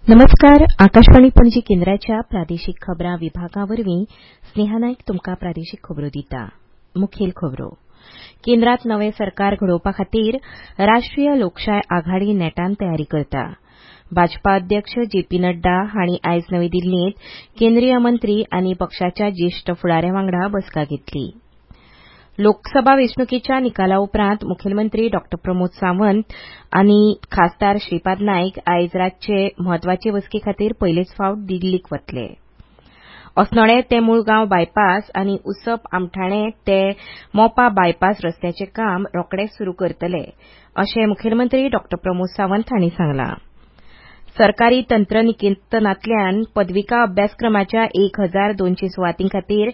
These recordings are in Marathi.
नमस्कार. आकाशवाणी पणजी केंद्राच्या प्रादेशीक खबरां विभागावरवीं स्नेहा नायक तुमकां प्रादेशीक खबरो दिता. मुखेल खबरो. केंद्रांत नवें सरकार घडोवपा खातीर राष्ट्रीय लोकशाय आघाडी नेटान तयारी करता. भाजपा अध्यक्ष जेपी नड्डा हांणी आयज नवी दिल्लींत केंद्रीय मंत्री आनी पक्षाच्या ज्येश्ठ फुडाऱ्यां वांगडा बसका घेतली. लोकसभा वेंचणुकेच्या निकाला उपरांत मुखेलमंत्री डॉ प्रमोद सावंत आनी खासदार श्रीपाद नायक आयज रातचे म्हत्वाचे बसके खातीर पयलेच फावट दिल्लीक वतले. अस्नोडे ते मुळगांव बायपास आनी उसप आमठाणे ते मोपा बायपास रस्त्याचें काम रोखडेच सुरू करतले अशें मुखेलमंत्री डॉ प्रमोद सावंत हांणी सांगलां. सरकारी तंत्रनिकेतनांतल्यान पदविका अभ्यासक्रमाच्या 1200 सुवातीं खातीर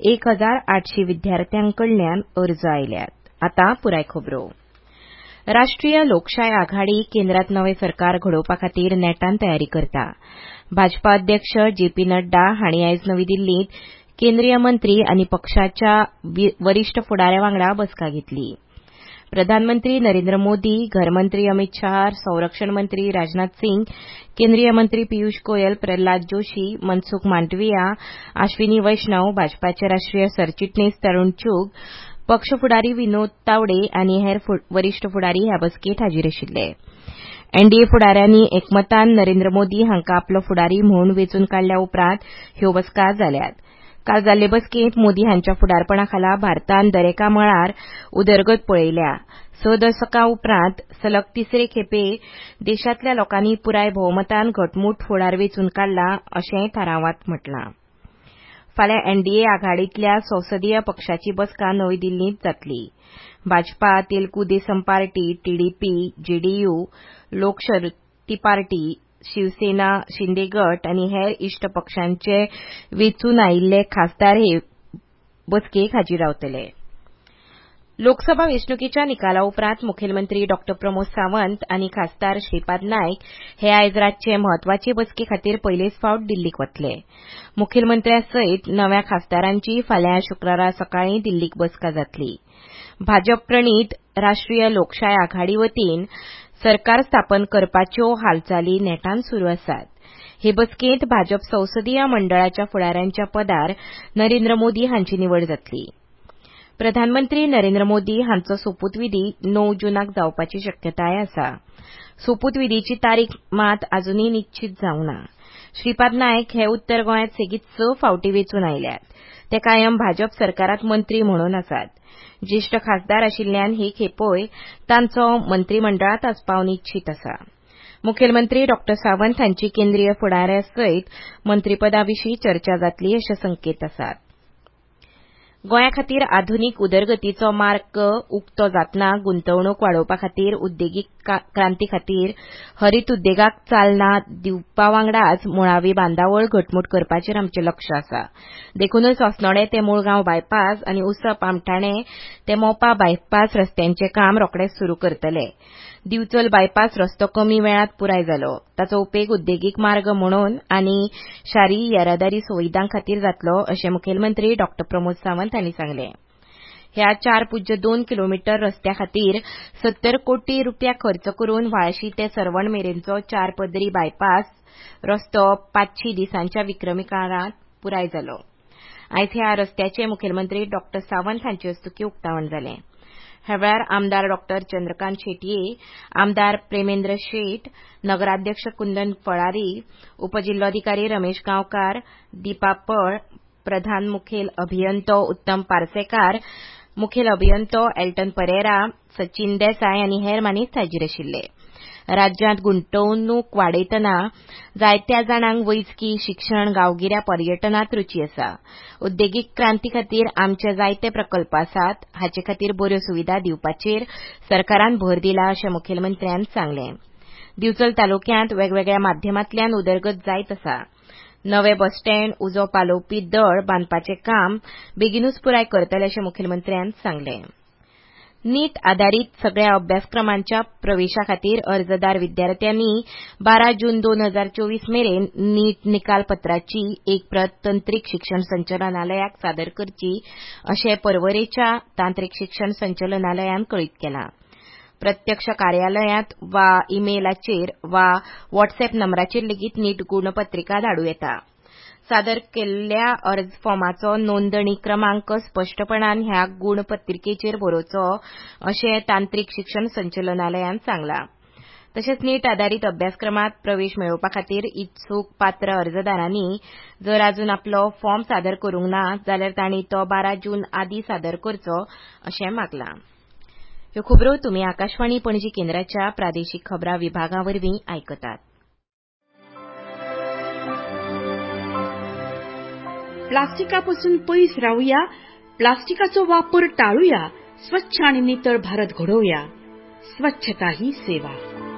1800 विद्यार्थ्यांकडल्यान अर्ज आयल्यात. आतां पुराय खबरो. राष्ट्रीय लोकशाय आघाडी केंद्रांत नवें सरकार घडोवपा खातीर नेटान तयारी करता. भाजपा अध्यक्ष जेपी नड्डा हांणी आयज नवी दिल्लींत केंद्रीय मंत्री आनी पक्षाच्या वरिश्ठ फुडाऱ्यां वांगडा बसका घेतली. प्रधानमंत्री नरेंद्र मोदी, घरमंत्री अमित शाह, संरक्षण मंत्री राजनाथ सिंग, केंद्रीय मंत्री पियूष गोयल, प्रल्हाद जोशी, मनसुख मांडविया, अश्विनी वैष्णव, भाजपाचे राष्ट्रीय सरचिटणीस तरुण चुग, पक्ष फुडारी विनोद तावडे आनी हेर वरिश्ठ फुडारी ह्या बसकेंत हाजीर आशिल्ले. एनडीए फुडाऱ्यांनी एकमतान नरेंद्र मोदी हांकां आपलो फुडारी म्हूण वेंचून काडल्या उपरांत ह्यो बसका जाल्यात. काल जाल्ले बसकेंत मोदी हांच्या फुडारपणा खाला भारतान दरेका मळार उदरगत पळयल्या. 6 दशकां उपरांत सलग तिसरे खेपे देशांतल्या लोकांनी पुराय भोवमतान घटमूट फुडार वेंचून काडला अशेंय थारावांत म्हटलां. फाल्यां एनडीए आघाडींतल्या संसदीय पक्षाची बसका नवी दिल्लींत जातली. Bhajpa, Telugu Desam party, TDP, JDU, Lokshakti party, Shivsena, Shinde गट आनी हेर इश्ट पक्षांचे वेंचून आयिल्ले खासदार हे बसकेक हाजीर रावतले. लोकसभा वेंचणुकेच्या निकाला उपरांत मुखेलमंत्री डॉ प्रमोद सावंत आनी खासदार श्रीपाद नायक हे आयज रातचे म्हत्वाचे बसके खातीर पयलेच फावट दिल्लीक वतले. मुखेलमंत्र्या सयत नव्या खासदारांची फाल्यां शुक्रारा सकाळीं दिल्लीक बसका जातली. भाजप प्रणीत राष्ट्रीय लोकशाय आघाडी वतीन सरकार स्थापन करपाच्यो हालचाली नेटान सुरू आसात. हे बसकेंत भाजप संसदीय मंडळाच्या फुडाऱ्यांच्या पदार नरेंद्र मोदी हांची निवड जातली. प्रधानमंत्री नरेंद्र मोदी हांचो सोपूतविधी 9 जूनाक जावपाची शक्यताय आसा. सोपूतविधीची तारीख मात अजूनय निश्चित जावंक ना. श्रीपाद नायक हे उत्तर गोंयांत सेगीत 6 फावटी वेंचून आयल्यात. ते कायम भाजप सरकारांत मंत्री म्हणून आसात. ज्येश्ठ खासदार आशिल्ल्यान हे खेपेय तांचो मंत्रिमंडळांत आस्पाव निश्चित आसा. मुखेलमंत्री डॉ सावंत हांची केंद्रीय फुडाऱ्यां सयत मंत्रीपदाविशीं चर्चा जातली अशे संकेत आसात. गोंया खातीर आधुनीक उदरगतीचो मार्ग उक्तो जातना गुंतवणूक वाडोवपा खातीर उद्देगीक क्रांती खातीर हरीत उद्देगाक चालना दिवपा वांगडाच मुळावी बांदावळ घटमूट करपाचेर आमचें लक्ष आसा. देखूनच अस्नोडे ते मुळगांव बायपास आनी उसप आमठाणे ते मोपा बायपास रस्त्यांचें काम रोखडेच सुरू करतले. दिवचल बायपास रस्तो कमी वेळांत पुराय जालो. ताचो उपेग उद्देगीक मार्ग म्हणून आनी शारी येरादारी सुविधां खातीर जातलो अशें मुखेलमंत्री डॉ प्रमोद सावंत हांणी सांगलें. ह्या 4.2 किलोमीटर रस्त्या खातीर 70 कोटी रुपया खर्च करून वाळशी ते सरवण मेरेनचो 4 पदरी बायपास रस्तो 500 दिसांच्या विक्रमी काळांत पुराय जालो. आयज ह्या रस्त्याचें मुखेलमंत्री डॉ सावंत हांचे हस्तुकीं उक्तावण जालें. ह्या वेळार आमदार डॉ चंद्रकांत शेटये, आमदार प्रेमेंद्र शेट, नगराध्यक्ष कुंदन फळारी, उपजिल्लोधिकारी रमेश गांवकार, दीपा पळ, प्रधान मुखेल अभियंतो उत्तम पार्सेकार, मुखेल अभियंतो एल्टन परेरा, सचिन देसाय आनी हेर मानेस्त हाजीर आशिल्ले. राज्यांत गुंतवणूक वाडयतना जायत्या जाणांक वैजकी, शिक्षण, गांवगिऱ्या पर्यटनांत रुची आसा. उद्देगीक क्रांती खातीर आमचे जायते प्रकल्प आसात. हाचे खातीर बऱ्यो सुविधा दिवपाचेर सरकारान भर दिला अशें मुखेलमंत्र्यान सांगलें. दिवचल तालुक्यांत वेगवेगळ्या माध्यमांतल्यान उदरगत जायत आसा. नवें बस स्टँड, उजो पालोवपी दळ बांदपाचें काम बेगीनूच पुराय करतले अशें मुखेलमंत्र्यान सांगलें. नीट आदारीत सगळ्या अभ्यासक्रमांच्या प्रवेशा खातीर अर्जदार विद्यार्थ्यांनी 12 जून 2024 मेरेन नीट निकालपत्राची एक प्रत तंत्रीक शिक्षण संचालनालयाक सादर करची अशें पर्वरेच्या तांत्रीक शिक्षण संचालनालयान कळीत केलां. प्रत्यक्ष कार्यालयांत वा इमेलाचेर वा व्हॉट्सएप नंबराचेर लेगीत नीट गुणपत्रिका धाडूं येता. सादर केल्ल्या अर्ज फॉर्माचो नोंदणी क्रमांक स्पष्टपणान ह्या गुणपत्रिकेचेर बरोवचो अशें तांत्रीक शिक्षण संचालनालयान सांगलां. तशेंच नीट आधारीत अभ्यासक्रमांत प्रवेश मेळोवपा खातीर इत्सूक पात्र अर्जदारांनी जर अजून आपलो फॉर्म सादर करूंक ना जाल्यार तांणी तो 12 जून आदीं सादर करचो अशें मागलां. ह्यो खबरो तुमी आकाशवाणी पणजी केंद्राच्या प्रादेशीक खबरां विभागावरवीं आयकतात. प्लास्टिकापासून पयस रावूया, प्लास्टिकाचो वापर टाळूया, स्वच्छ आणि नितळ भारत घडवूया. स्वच्छता ही सेवा.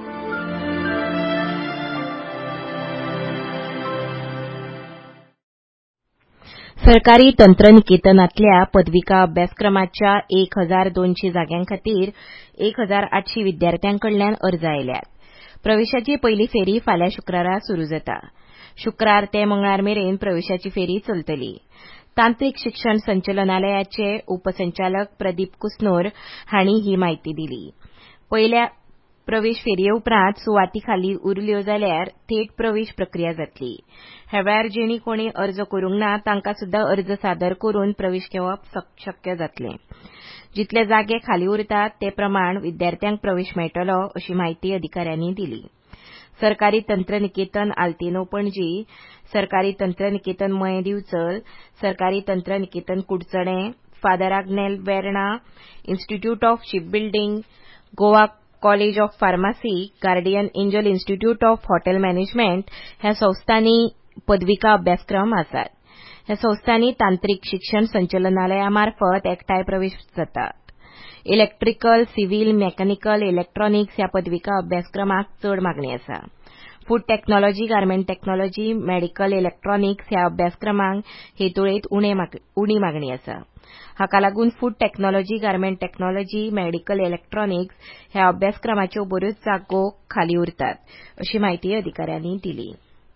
सरकारी तंत्रनिकेतनातल्या पदविका अभ्यासक्रमाच्या 1200 जाग्यांखातीर 1800 विद्यार्थ्यांकडल्यान अर्ज आयल्यात. प्रवेशाची पयली फेरी फाल्यां शुक्रारा सुरू जाता. शुक्रार ते मंगळार मेरेन प्रवेशाची फेरी चलतली. तांत्रीक शिक्षण संचालनालयाचे उपसंचालक प्रदीप कुस्नूर हांणी ही माहिती दिली. पयल्या प्रवेश फेरये उपरांत सुवाती खाली उरल्यो जाल्यार थेट प्रवेश प्रक्रिया जातली. ह्या वेळार जेणी कोणी अर्ज करूंक ना तांकां सुद्धा अर्ज सादर करून प्रवेश घेवप शक्य जातलें. जितले जागे खाली उरतात ते प्रमाण विद्यार्थ्यांक प्रवेश मेळटलो अशी माहिती अधिकाऱ्यांनी दिली. सरकारी तंत्रनिकेतन आल्तिनो पणजी, सरकारी तंत्रनिकेतन मये दिवचल, सरकारी तंत्रनिकेतन Kudchade, father Agnel Verna, institute of shipbuilding, Goa college of pharmacy, guardian angel institute of hotel management ह्या संस्थांनी पदविका अभ्यासक्रम आसात. ह्या संस्थांनी तांत्रीक शिक्षण संचालनालयामार्फत एकठांय प्रवेश जातात. इलेक्ट्रिकल, सिव्हिल, मेकॅनिकल, इलेक्ट्रॉनिक्स ह्या पदविका अभ्यासक्रमाक चड मागणी आसा. Food technology, garment technology, medical electronics ह्या अभ्यासक्रमांक हे तुळेंत उणी मागणी आसा. हाका लागून food technology, garment technology, medical electronics ह्या अभ्यासक्रमाच्यो बऱ्योच जागो खाली उरतात अशी माहिती अधिकाऱ्यांनी दिली.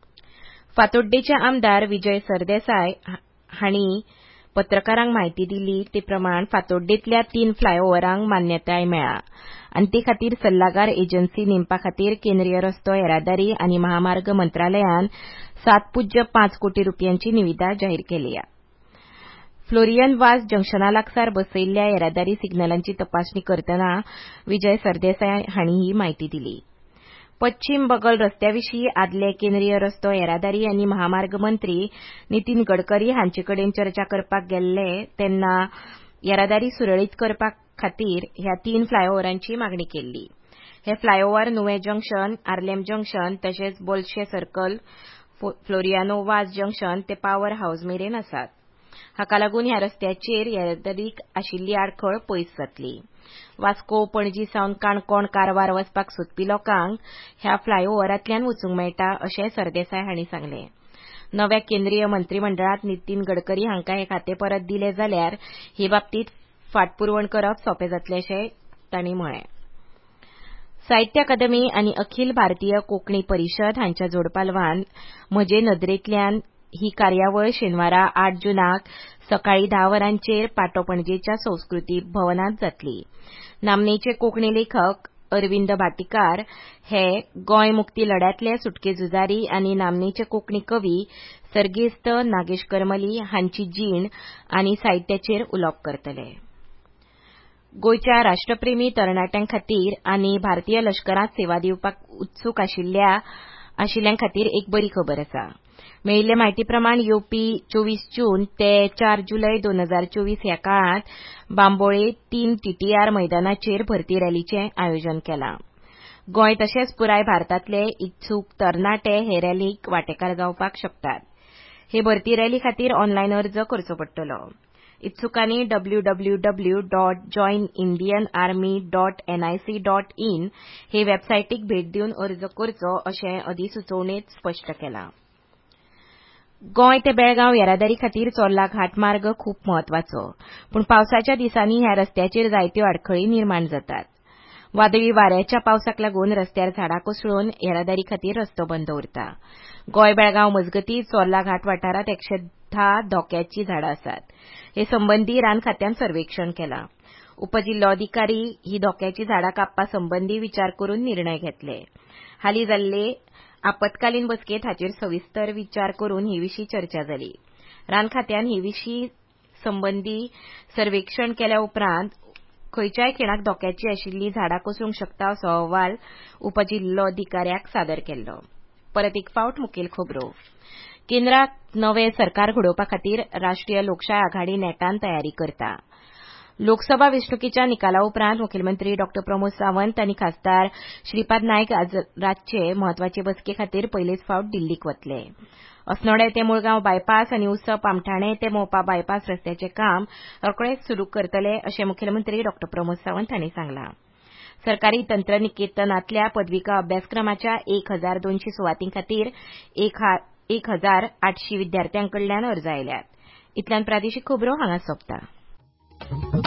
फातोड्डेचे आमदार विजय सरदेसाय हांणी पत्रकारांक म्हायती दिली ते प्रमाण फातोड्डेंतल्या 3 फ्लायओव्हरांक मान्यताय मेळ्ळा आनी ते खातीर सल्लागार एजन्सी नेमपा खातीर केंद्रीय रस्तो येरादारी आनी महामार्ग मंत्रालयान 7.5 कोटी रुपयांची निविदा जाहीर केल्या. फ्लोरियन वाज जंक्शना लागसार बसयल्ल्या येरादारी सिग्नलांची तपासणी करतना विजय सरदेसाय हांणी ही माहिती दिली. पश्चिम बगल रस्त्याविशीं आदले केंद्रीय रस्तो येरादारी आनी महामार्ग मंत्री नितीन गडकरी हांचेकडेन चर्चा करपाक गेल्ले तेन्ना येरादारी सुरळीत करपा खातीर ह्या 3 फ्लायओव्हरांची मागणी केल्ली. हे flyover Nuvem junction, Arlem junction तशेंच बोल्शे सर्कल, फ्लोरियानो वाज जंक्शन ते पॉवर हाऊस मेरेन आसात. हाका लागून ह्या रस्त्याचेर येरादारीक आशिल्ली आडखळ पयस जातली. वास्को, पणजी सावन काणकोण, कारवार वचपाक सोदपी लोकांक ह्या फ्लायओव्हरांतल्यान वचूंक मेळटा अशें सरदेसाय हांणी सांगलें. नव्या केंद्रीय मंत्रिमंडळांत नितीन गडकरी हांकां हे खातें परत दिलें जाल्यार हे बाबतींत फाटपुरवण करप सोंपें जातलें अशें तांणी म्हळें. साहित्य अकादमी आनी अखिल भारतीय कोंकणी परिशद हांच्या जोडपालवान म्हजे नदरेंतल्यान ही कार्यावळ शेनवारा 8 जूनाक सकाळीं 10 वरांचेर पाटो पणजेच्या संस्कृती भवनांत जातली. नामनेचे कोंकणी लेखक अरविंद भाटीकार हे गोंय मुक्ती लढ्यांतले सुटके झुजारी आनी नामनेचे कोंकणी कवी सर्गेस्त नागेश करमली हांची जीण आनी साहित्याचेर उलोवप करतले. गोंयच्या राष्ट्रप्रेमी तरणाट्यां खातीर आनी भारतीय लश्करांत सेवा दिवपाक उत्सूक आशिल्ल्यां खातीर एक बरी खबर आसा. मेळिल्ले म्हायती प्रमाण येवपी 24 जून ते 4 जुलय 2024 ह्या काळांत बांबोळे 3 TTR मैदानाचेर भरती रॅलीचें आयोजन केलां. गोंय तशेंच पुराय भारतांतले इत्सूक तरणाटे हे रॅलीक वांटेकार जावपाक शकतात. हे भरती रॅली खातीर ऑनलायन अर्ज करचो पडटलो. इत्सुकांनी www.joinindianarmy.nic.in हे वेबसायटीक भेट दिवन अर्ज करचो अशें अधिसुचोवणेंत स्पश्ट केलां. गोंय ते बेळगांव येरादारी खातीर चोर्ला घाट मार्ग खूब म्हत्वाचो, पूण पावसाच्या दिसांनी ह्या रस्त्याचेर जायत्यो आडखळी निर्माण जातात. वादळी वाऱ्याच्या पावसाक लागून रस्त्यार झाडां कोसळून येरादारी खातीर रस्तो बंद उरता. गोंय बेळगांव मजगतीं चोर्ला घाट वाठारांत 110 धोक्याची झाडां आसात. हे संबंदी रान खात्यान सर्वेक्षण केलां. उपजिल्लोधिकारी ही धोक्याची झाडां कापपा संबंधी विचार करून निर्णय घेतले. हालीं जाल्ले आपतकालीन बसकेंत हाचेर सविस्तर विचार करून हे विशीं चर्चा जाली. रान खात्यान हे विशीं संबंधी सर्वेक्षण केल्या उपरांत खंयच्याय खिणाक धोक्याची आशिल्ली झाडां कोसळूंक शकता असो अहवाल उपजिल्लोधिकाऱ्याक सादर केल्लो. परत एक फावट मुखेल खबरो. केंद्रात नवे सरकार घडोवपा खातीर राष्ट्रीय लोकशाय आघाडी नेटान तयारी करता. लोकसभा वेंचणुकेच्या निकाला उपरांत मुखेलमंत्री डॉ. प्रमोद सावंत आनी खासदार श्रीपाद नायक आज रातचे म्हत्वाचे बसके खातीर पयलेच फावट दिल्लीक वतले. अस्नोडे ते मुळगांव बायपास आनी उत्सव पामठाणे ते मोपा बायपास रस्त्याचें काम रोखडेच सुरू करतले अशें मुखेलमंत्री डॉ. प्रमोद सावंत हांणी सांगलां. सरकारी तंत्रनिकेतनांतल्या पदविका अभ्यासक्रमाच्या 1200 सुवातीं खातीर 1800 विद्यार्थ्यांकडल्यान अर्ज आयल्यात. इतल्यान प्रादेशीक खबरो हांगा सोंपता.